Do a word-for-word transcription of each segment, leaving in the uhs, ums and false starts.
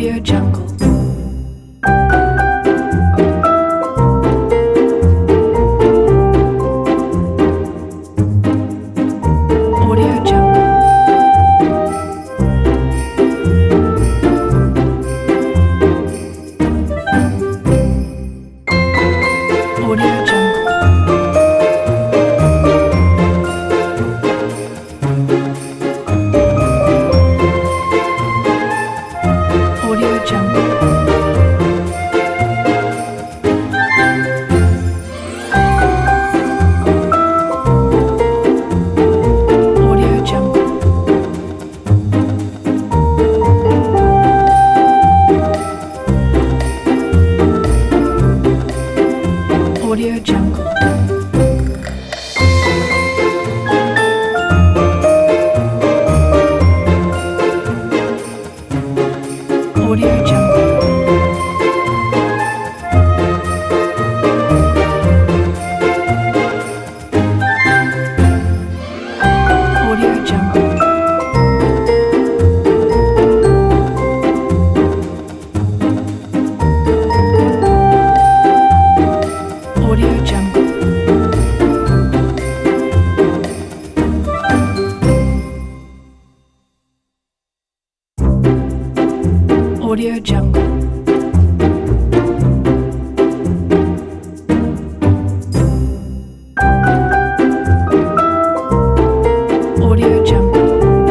Audio Jungle. Audio Jungle. Audio Jungle. Audio Jungle. Audio Jungle. Audio Jungle. Audio Jungle. Audio Jungle. Audio Jungle. Audio Jungle. Audio Jungle.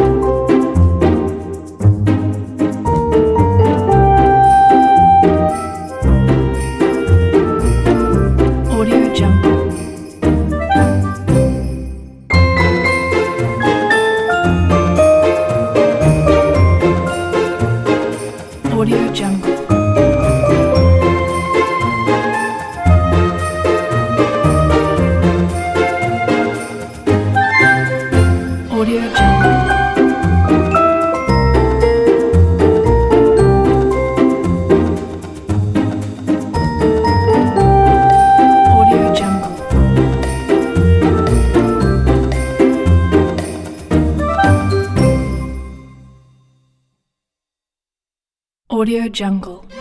Audio Jungle. Audio Jungle. Audio Jungle. Audio Jungle. Audio Jungle.